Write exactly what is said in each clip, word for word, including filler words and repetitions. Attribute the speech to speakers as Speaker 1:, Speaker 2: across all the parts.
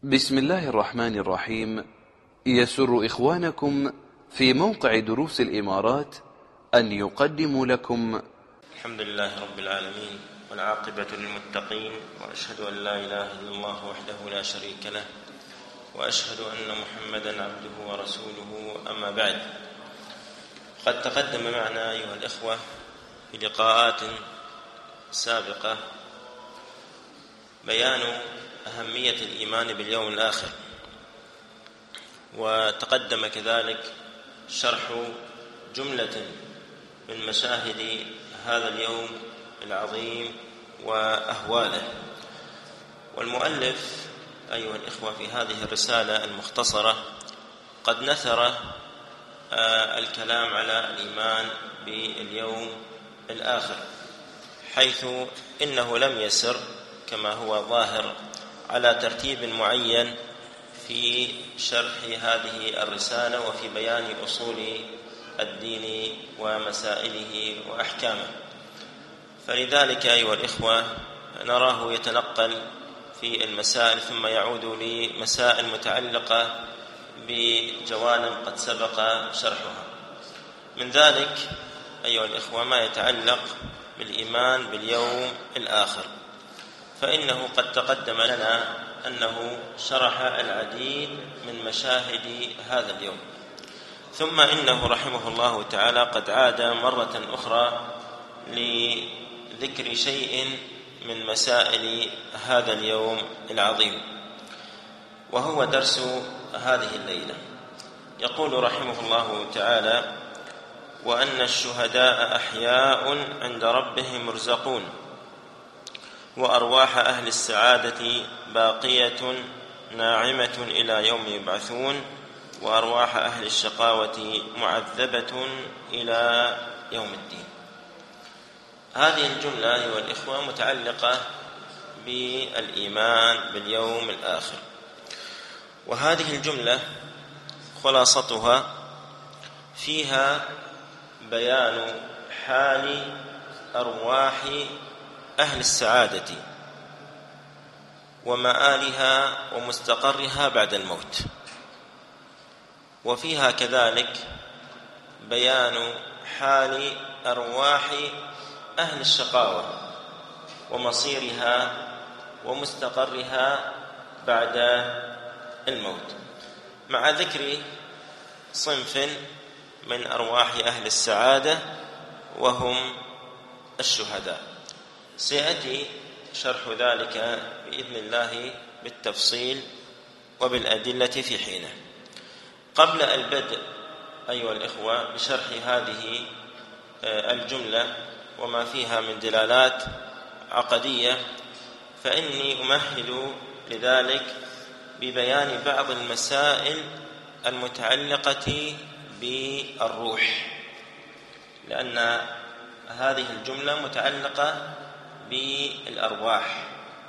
Speaker 1: بسم الله الرحمن الرحيم. يسر إخوانكم في موقع دروس الإمارات أن يقدموا لكم
Speaker 2: الحمد لله رب العالمين، والعاقبة للمتقين، وأشهد أن لا إله إلا الله وحده لا شريك له، وأشهد أن محمدا عبده ورسوله. أما بعد، قد تقدم معنا أيها الإخوة في لقاءات سابقة بيان أهمية الإيمان باليوم الآخر، وتقدم كذلك شرح جملة من مشاهد هذا اليوم العظيم وأهواله. والمؤلف أيها الإخوة في هذه الرسالة المختصرة قد نثر الكلام على الإيمان باليوم الآخر، حيث إنه لم يسر كما هو ظاهر على ترتيب معين في شرح هذه الرسالة وفي بيان أصول الدين ومسائله وأحكامه، فلذلك أيها الإخوة نراه يتنقل في المسائل ثم يعود لمسائل متعلقة بجوانب قد سبق شرحها. من ذلك أيها الإخوة ما يتعلق بالإيمان باليوم الآخر، فإنه قد تقدم لنا أنه شرح العديد من مشاهد هذا اليوم، ثم إنه رحمه الله تعالى قد عاد مرة أخرى لذكر شيء من مسائل هذا اليوم العظيم، وهو درس هذه الليلة. يقول رحمه الله تعالى: وأن الشهداء أحياء عند ربهم يرزقون، وأرواح أهل السعادة باقية ناعمة إلى يوم يبعثون، وأرواح أهل الشقاوة معذبة إلى يوم الدين. هذه الجملة أيها الإخوة متعلقة بالإيمان باليوم الآخر، وهذه الجملة خلاصتها فيها بيان حال أرواح أهل السعادة ومآلها ومستقرها بعد الموت، وفيها كذلك بيان حال أرواح أهل الشقاوة ومصيرها ومستقرها بعد الموت، مع ذكر صنف من أرواح أهل السعادة وهم الشهداء. سيأتي شرح ذلك بإذن الله بالتفصيل وبالأدلة في حينه. قبل البدء أيها الإخوة بشرح هذه الجملة وما فيها من دلالات عقدية، فإني أمهد لذلك ببيان بعض المسائل المتعلقة بالروح، لأن هذه الجملة متعلقة بالأرواح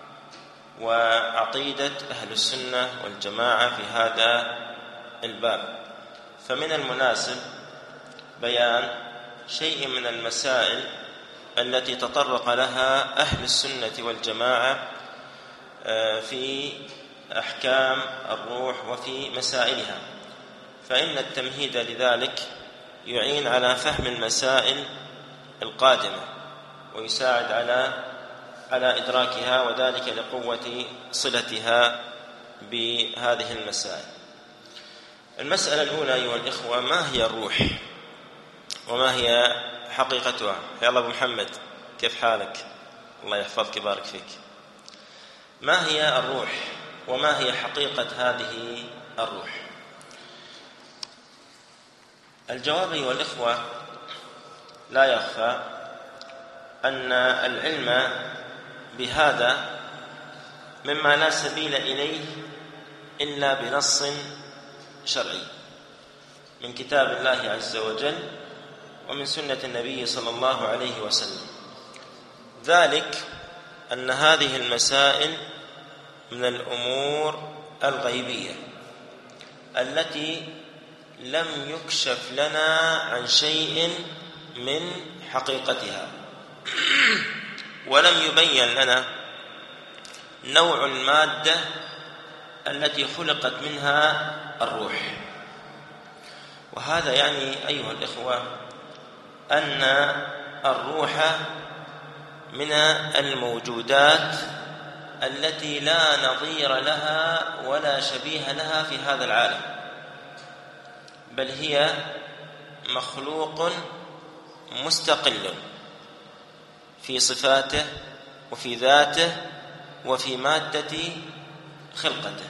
Speaker 2: وعقيدة أهل السنة والجماعة في هذا الباب، فمن المناسب بيان شيء من المسائل التي تطرق لها أهل السنة والجماعة في أحكام الروح وفي مسائلها، فإن التمهيد لذلك يعين على فهم المسائل القادمة ويساعد على على إدراكها، وذلك لقوة صلتها بهذه المسائل. المسألة الأولى أيها الإخوة: ما هي الروح وما هي حقيقتها؟ يا الله أبو محمد، كيف حالك؟ الله يحفظك ويبارك فيك. ما هي الروح وما هي حقيقة هذه الروح؟ الجواب أيها الإخوة لا يخفى أن العلم بهذا مما لا سبيل إليه إلا بنص شرعي من كتاب الله عز وجل ومن سنة النبي صلى الله عليه وسلم، ذلك أن هذه المسائل من الأمور الغيبية التي لم يكشف لنا عن شيء من حقيقتها، ولم يبين لنا نوع المادة التي خلقت منها الروح. وهذا يعني أيها الإخوة أن الروح من الموجودات التي لا نظير لها ولا شبيه لها في هذا العالم، بل هي مخلوق مستقل في صفاته وفي ذاته وفي مادة خلقته.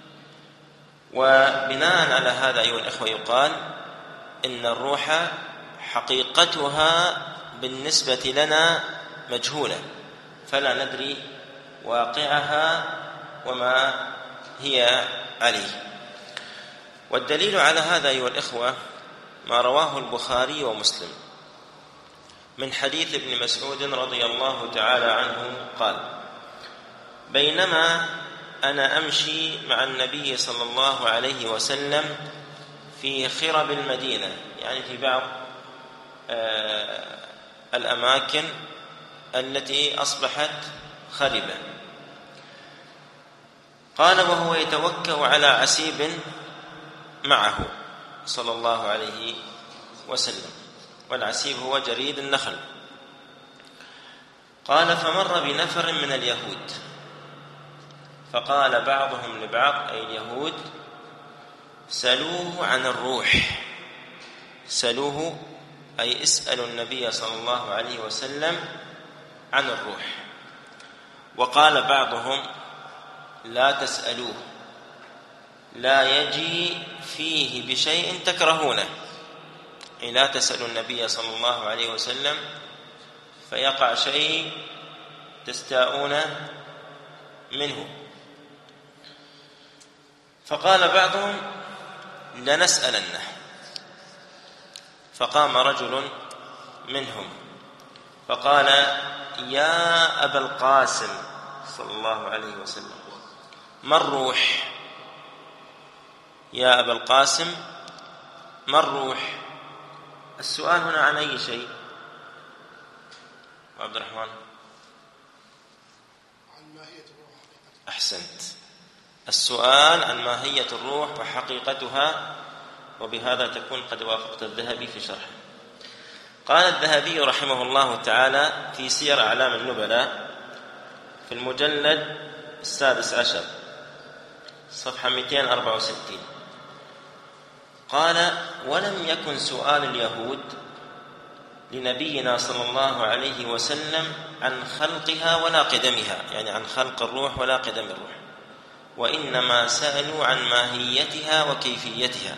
Speaker 2: وبناء على هذا أيها الإخوة يقال إن الروح حقيقتها بالنسبة لنا مجهولة، فلا ندري واقعها وما هي عليه. والدليل على هذا أيها الإخوة ما رواه البخاري ومسلم من حديث ابن مسعود رضي الله تعالى عنه قال: بينما أنا أمشي مع النبي صلى الله عليه وسلم في خرب المدينة، يعني في بعض الأماكن التي أصبحت خربة، قال وهو يتوكأ على عسيب معه صلى الله عليه وسلم، والعسيب هو جريد النخل. قال فمر بنفر من اليهود فقال بعضهم لبعض، أي اليهود: سلوه عن الروح. سلوه أي اسألوا النبي صلى الله عليه وسلم عن الروح. وقال بعضهم: لا تسألوه، لا يجي فيه بشيء تكرهونه، أي لا تسألوا النبي صلى الله عليه وسلم فيقع شيء تستاءون منه. فقال بعضهم: لنسألنه. فقام رجل منهم فقال: يا أبا القاسم صلى الله عليه وسلم، ما الروح؟ يا أبا القاسم ما الروح؟ السؤال هنا عن أي شيء؟ عبد الرحمن،
Speaker 3: عن ماهية الروح.
Speaker 2: أحسنت، السؤال عن ماهية الروح وحقيقتها، وبهذا تكون قد وافقت الذهبي في شرحه. قال الذهبي رحمه الله تعالى في سير أعلام النبلاء في المجلد السادس عشر صفحة مئتين وأربعة وستين، قال: ولم يكن سؤال اليهود لنبينا صلى الله عليه وسلم عن خلقها ولا قدمها، يعني عن خلق الروح ولا قدم الروح، وإنما سألوا عن ماهيتها وكيفيتها.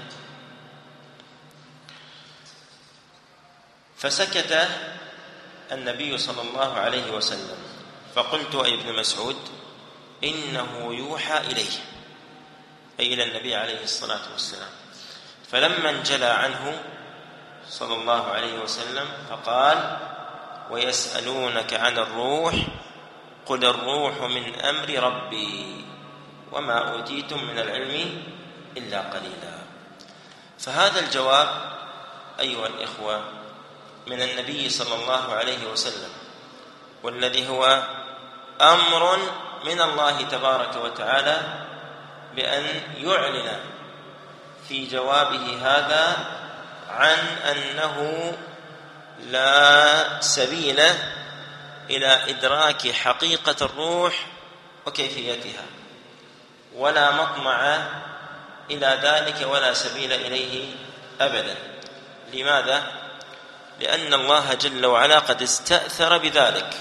Speaker 2: فسكت النبي صلى الله عليه وسلم، فقلت أي ابن مسعود: إنه يوحى إليه، أي إلى النبي عليه الصلاة والسلام. فلما انجلى عنه صلى الله عليه وسلم فقال: ويسألونك عن الروح قل الروح من أمر ربي وما أوتيتم من العلم إلا قليلا. فهذا الجواب أيها الإخوة من النبي صلى الله عليه وسلم، والذي هو أمر من الله تبارك وتعالى بأن يعلن في جوابه هذا عن أنه لا سبيل إلى إدراك حقيقة الروح وكيفيتها، ولا مطمع إلى ذلك ولا سبيل إليه أبدا. لماذا؟ لأن الله جل وعلا قد استأثر بذلك،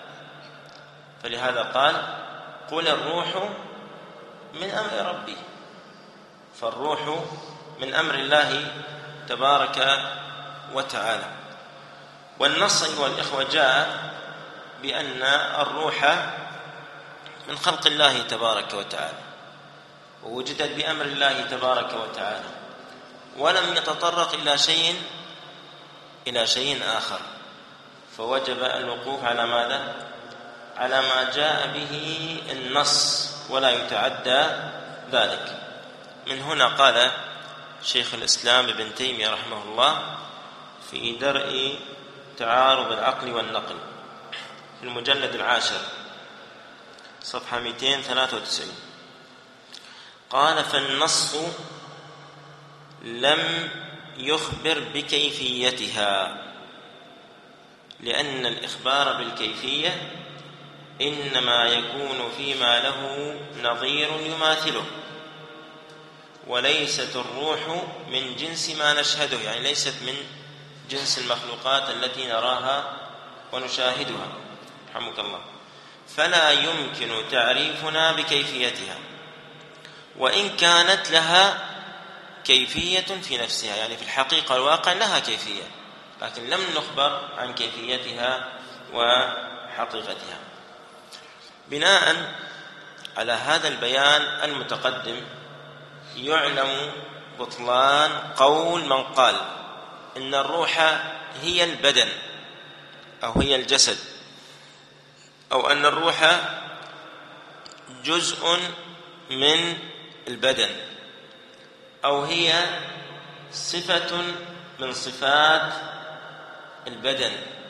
Speaker 2: فلهذا قال: قل الروح من أمر ربي. فالروح من أمر الله تبارك وتعالى. والنص أيها الإخوة جاء بأن الروح من خلق الله تبارك وتعالى، ووجدت بأمر الله تبارك وتعالى، ولم يتطرق إلى شيء إلى شيء آخر، فوجب الوقوف على ماذا؟ على ما جاء به النص ولا يتعدى ذلك. من هنا قال شيخ الإسلام ابن تيمية رحمه الله في درء تعارض العقل والنقل في المجلد العاشر صفحة مئتين وثلاثة وتسعين: قال: فالنص لم يخبر بكيفيتها، لأن الإخبار بالكيفية إنما يكون فيما له نظير يماثله، وليست الروح من جنس ما نشهده، يعني ليست من جنس المخلوقات التي نراها ونشاهدها رحمك الله، فلا يمكن تعريفنا بكيفيتها، وإن كانت لها كيفية في نفسها، يعني في الحقيقة الواقع لها كيفية، لكن لم نخبر عن كيفيتها وحقيقتها. بناء على هذا البيان المتقدم يعلم بطلان قول من قال إن الروح هي البدن أو هي الجسد، أو أن الروح جزء من البدن، أو هي صفة من صفات البدن،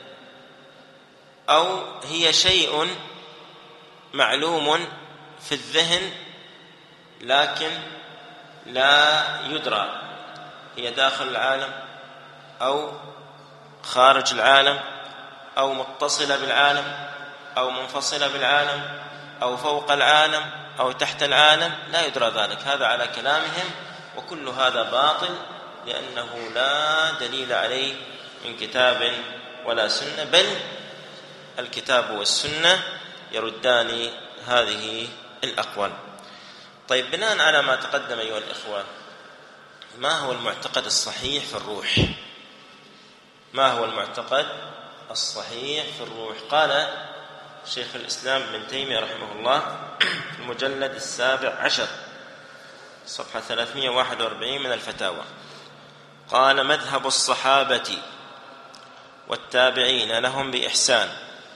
Speaker 2: أو هي شيء معلوم في الذهن لكن لا يدرى هي داخل العالم أو خارج العالم، أو متصلة بالعالم أو منفصلة بالعالم، أو فوق العالم أو تحت العالم، لا يدرى ذلك. هذا على كلامهم، وكل هذا باطل، لأنه لا دليل عليه من كتاب ولا سنة، بل الكتاب والسنة يردان هذه الأقوال. طيب، بناء على ما تقدم أيها الإخوان، ما هو المعتقد الصحيح في الروح؟ ما هو المعتقد الصحيح في الروح؟ قال شيخ الإسلام ابن تيمية رحمه الله في المجلد السابع عشر صفحة ثلاثمائة وواحد وأربعين من الفتاوى، قال: مذهب الصحابة والتابعين لهم بإحسان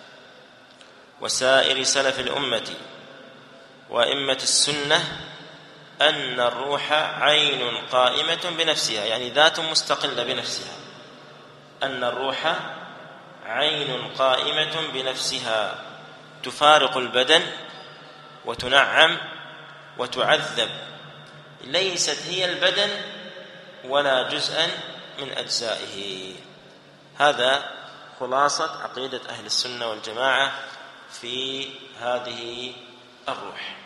Speaker 2: وسائر سلف الأمة وأئمة السنة أن الروح عين قائمة بنفسها، يعني ذات مستقلة بنفسها، أن الروح عين قائمة بنفسها تفارق البدن وتنعم وتعذب، ليست هي البدن ولا جزءا من أجزائه. هذا خلاصة عقيدة أهل السنة والجماعة في هذه الروح.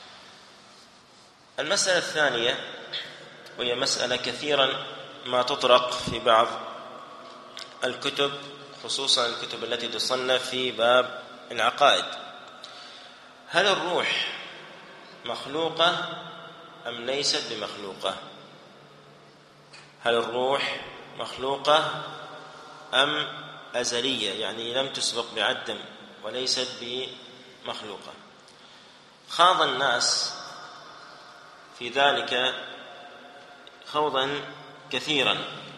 Speaker 2: المسألة الثانية، وهي مسألة كثيرا ما تطرق في بعض الكتب، خصوصا الكتب التي تصنف في باب العقائد: هل الروح مخلوقة أم ليست بمخلوقة؟ هل الروح مخلوقة أم أزلية، يعني لم تسبق بعدم وليست بمخلوقة؟ خاض الناس في ذلك خوضا كثيرا،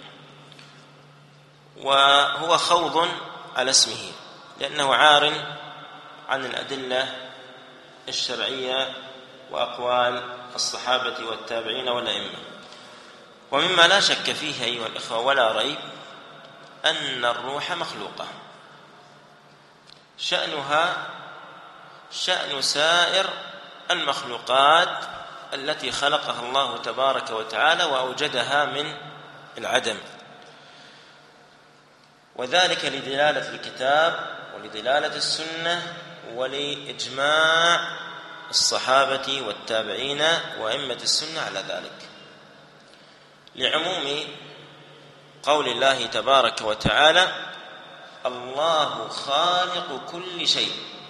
Speaker 2: وهو خوض على اسمه، لأنه عار عن الأدلة الشرعية وأقوال الصحابة والتابعين والأئمة. ومما لا شك فيه أيها الإخوة ولا ريب أن الروح مخلوقة، شأنها شأن سائر المخلوقات التي خلقها الله تبارك وتعالى وأوجدها من العدم، وذلك لدلالة الكتاب ولدلالة السنة ولإجماع الصحابة والتابعين وأئمة السنة على ذلك، لعموم قول الله تبارك وتعالى: الله خالق كل شيء.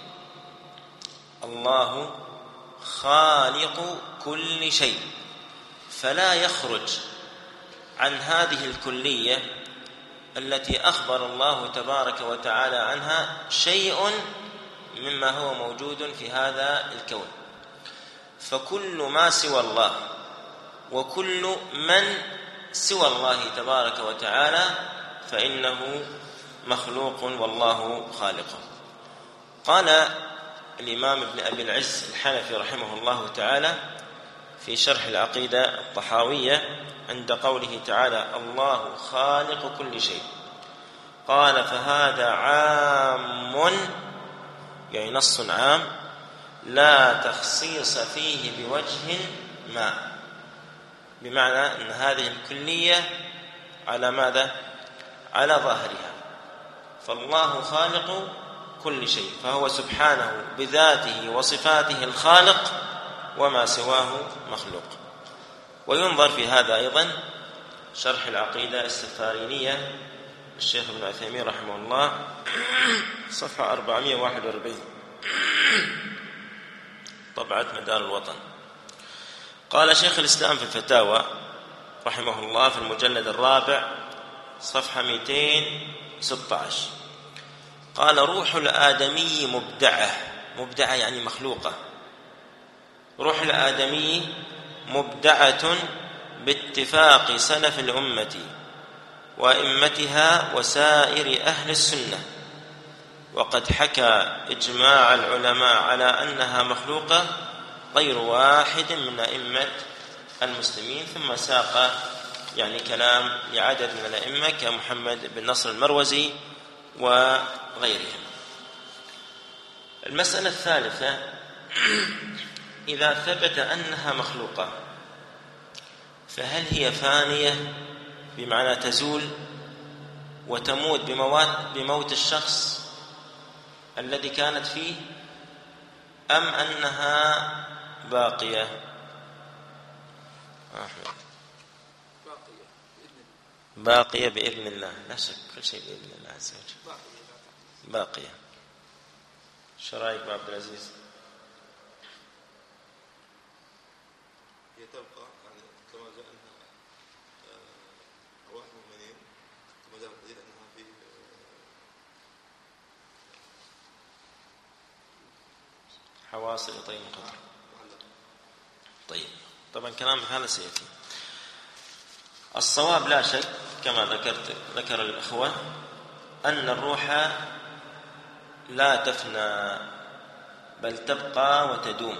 Speaker 2: الله خالق كل شيء، فلا يخرج عن هذه الكلية التي أخبر الله تبارك وتعالى عنها شيء مما هو موجود في هذا الكون، فكل ما سوى الله وكل من سوى الله تبارك وتعالى فإنه مخلوق والله خالقه. قال الإمام ابن أبي العز الحنفي رحمه الله تعالى في شرح العقيدة الطحاوية عند قوله تعالى: الله خالق كل شيء، قال: فهذا عام، يعني نص عام لا تخصيص فيه بوجه ما، بمعنى أن هذه الكلية على ماذا؟ على ظاهرها. فالله خالق كل شيء، فهو سبحانه بذاته وصفاته الخالق، وما سواه مخلوق. وينظر في هذا أيضا شرح العقيدة السفارينية الشيخ ابن عثيمين رحمه الله، صفحة أربعمائة وواحد وأربعين، طبعة مدار الوطن. قال شيخ الإسلام في الفتاوى رحمه الله في المجلد الرابع صفحة مئتين وستة عشر، قال: روح الآدمي مبدعة. مبدعة يعني مخلوقة. روح الآدمي مبدعة باتفاق سلف الأمة وأئمتها وسائر أهل السنة، وقد حكى إجماع العلماء على أنها مخلوقة غير واحد من أئمة المسلمين. ثم ساق يعني كلام لعدد من الأئمة كمحمد بن نصر المروزي وغيرهم. المسألة الثالثة: إذا ثبت أنها مخلوقة فهل هي فانية بمعنى تزول وتموت بموت الشخص الذي كانت فيه، أم أنها باقية؟ باقية بإذن الله، لا شك، كل شيء بإذن الله عز وجل باقية. شو رأيك أبو عبد العزيز؟
Speaker 3: هي تبقى يعني كما جاء أنها أرواح المؤمنين، كما جاء الحديث أنها في
Speaker 2: حواصل طيب القدر. طيب، طبعا كلام هذا سيأتي. الصواب لا شك كما ذكرت ذكر الأخوة أن الروح لا تفنى بل تبقى وتدوم.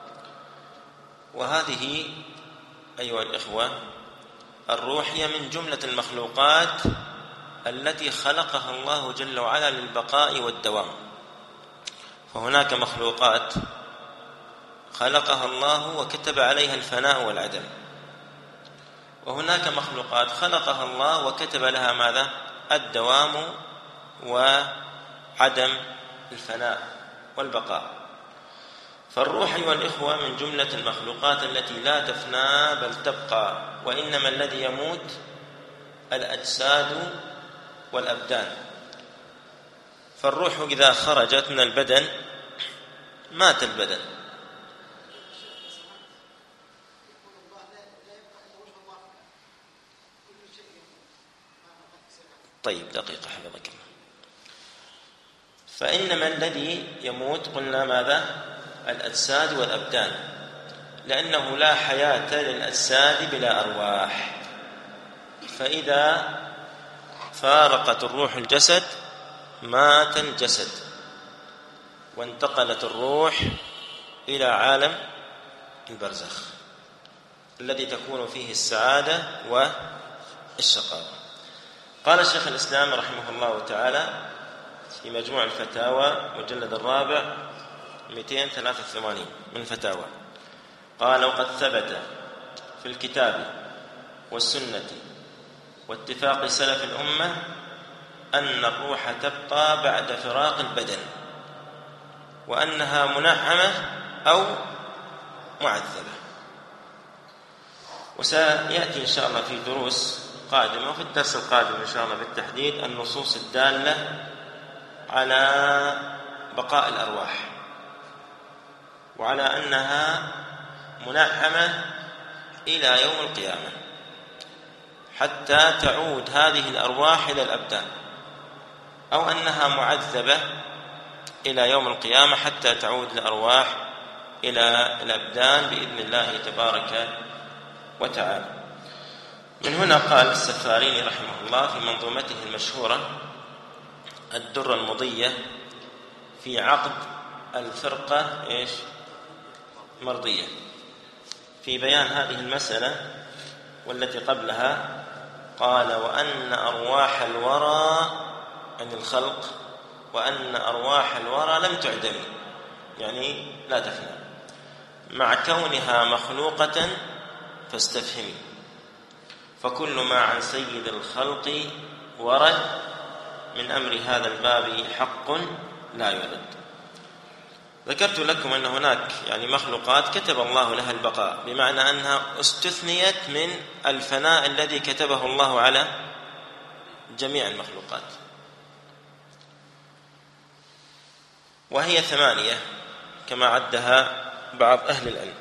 Speaker 2: وهذه أيها الإخوة الروح هي من جملة المخلوقات التي خلقها الله جل وعلا للبقاء والدوام. فهناك مخلوقات خلقها الله وكتب عليها الفناء والعدم، وهناك مخلوقات خلقها الله وكتب لها ماذا؟ الدوام وعدم الفناء والبقاء. فالروح أيها الإخوة من جملة المخلوقات التي لا تفنى بل تبقى، وإنما الذي يموت الأجساد والأبدان. فالروح إذا خرجت من البدن مات البدن. طيب دقيقة حفظك الله. فإنما الذي يموت قلنا ماذا؟ الأجساد والأبدان، لأنه لا حياة للأجساد بلا أرواح. فإذا فارقت الروح الجسد مات الجسد، وانتقلت الروح إلى عالم البرزخ الذي تكون فيه السعادة والشقاوة. قال الشيخ الإسلام رحمه الله تعالى في مجموع الفتاوى مجلد الرابع مئتين وثلاثة وثمانين من فتاوى، قال: وقد ثبت في الكتاب والسنة واتفاق سلف الأمة أن الروح تبقى بعد فراق البدن، وأنها منعمة أو معذبة. وسيأتي إن شاء الله في دروس قادمة وفي الدرس القادم إن شاء الله بالتحديد النصوص الدالة على بقاء الأرواح، وعلى أنها منعمة إلى يوم القيامة حتى تعود هذه الأرواح إلى الأبدان، أو أنها معذبة إلى يوم القيامة حتى تعود الأرواح إلى الأبدان بإذن الله تبارك وتعالى. من هنا قال السفاريني رحمه الله في منظومته المشهورة الدرة المضية في عقد الفرقة إيش مرضية، في بيان هذه المسألة والتي قبلها، قال: وأن أرواح الورى عن الخلق، وأن أرواح الورى لم تعدم، يعني لا تفنى، مع كونها مخلوقة فاستفهمي، فكل ما عن سيد الخلق ورد من أمر هذا الباب حق لا يرد. ذكرت لكم أن هناك يعني مخلوقات كتب الله لها البقاء، بمعنى أنها استثنيت من الفناء الذي كتبه الله على جميع المخلوقات، وهي ثمانية كما عدها بعض أهل العلم،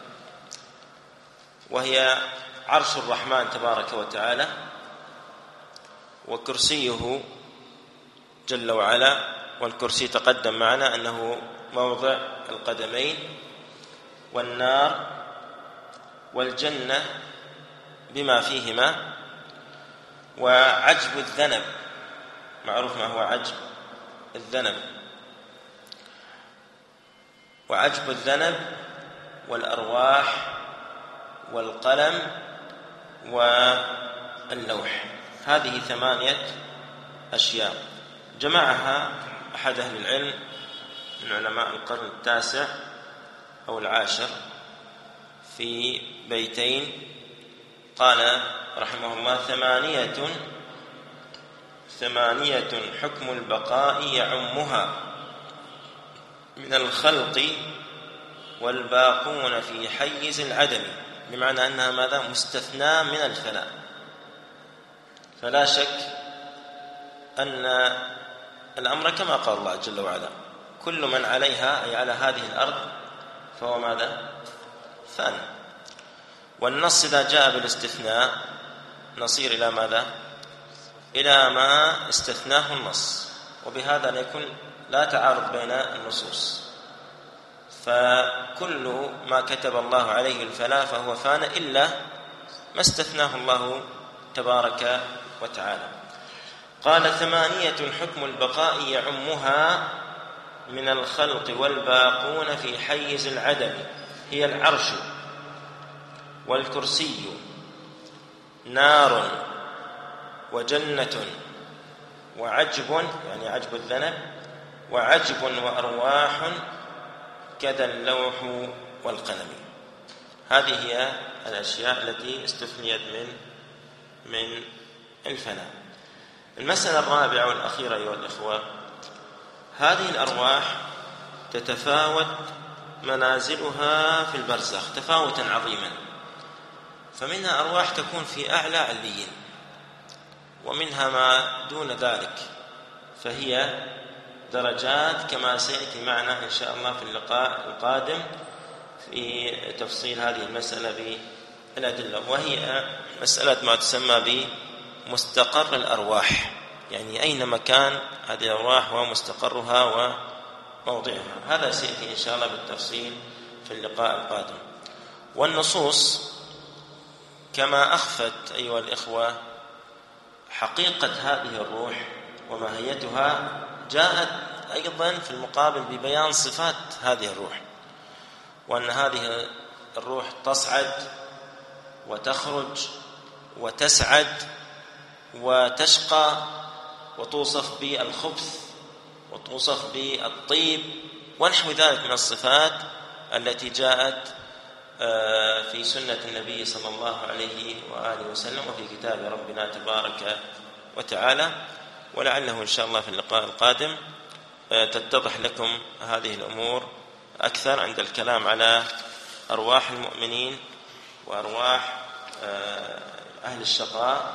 Speaker 2: وهي عرش الرحمن تبارك وتعالى، وكرسيه جل وعلا، والكرسي تقدم معنا أنه موضع القدمين، والنار والجنة بما فيهما، وعجب الذنب، معروف ما هو عجب الذنب، وعجب الذنب والأرواح والقلم واللوح. هذه ثمانية أشياء جمعها أحد أهل العلم من علماء القرن التاسع أو العاشر في بيتين، قال رحمه الله: ثمانية ثمانية حكم البقاء يعمها من الخلق والباقون في حيز العدم، بمعنى أنها ماذا؟ مستثنى من الفناء. فلا شك أن الأمر كما قال الله جل وعلا: كل من عليها، أي على هذه الأرض، فهو ماذا؟ فان. والنص إذا جاء بالاستثناء نصير إلى ماذا؟ إلى ما استثناه النص، وبهذا يكون لا تعارض بين النصوص، فكل ما كتب الله عليه الفلاح فهو فان إلا ما استثناه الله تبارك وتعالى. قال: ثمانية حكم البقاء يعمها من الخلق والباقون في حيز العدم، هي العرش والكرسي نار وجنة وعجب، يعني عجب الذنب، وعجب وأرواح كذا اللوح والقلم. هذه هي الأشياء التي استثنيت من من الفناء. المسألة الرابعة والأخيرة أيها الإخوة: هذه الأرواح تتفاوت منازلها في البرزخ تفاوتا عظيما، فمنها أرواح تكون في أعلى عليين، ومنها ما دون ذلك، فهي درجات كما سيأتي معنا إن شاء الله في اللقاء القادم في تفصيل هذه المسألة بالأدلة، وهي مسألة ما تسمى بمستقر الأرواح، يعني أين مكان هذه الأرواح ومستقرها وموضعها. هذا سيأتي إن شاء الله بالتفصيل في اللقاء القادم. والنصوص كما أخفت أيها الإخوة حقيقة هذه الروح وماهيتها، جاءت أيضا في المقابل ببيان صفات هذه الروح، وأن هذه الروح تصعد وتخرج وتسعد وتشقى، وتوصف بالخبث وتوصف بالطيب ونحو ذلك من الصفات التي جاءت في سنة النبي صلى الله عليه وآله وسلم وفي كتاب ربنا تبارك وتعالى. ولعله إن شاء الله في اللقاء القادم تتضح لكم هذه الأمور أكثر عند الكلام على أرواح المؤمنين وأرواح أهل الشقاء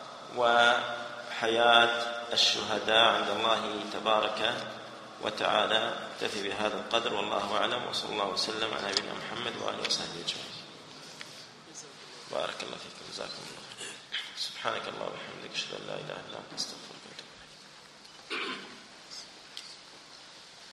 Speaker 2: وحياة الشهداء عند الله تبارك وتعالى. اكتفي بهذا القدر والله أعلم، وصلى الله وسلم على نبينا محمد وآله وصحبه أجمعين. بارك الله فيكم، جزاكم الله. سبحانك اللهم وبحمدك، أشهد أن لا إله إلا أنت، أستغفرك.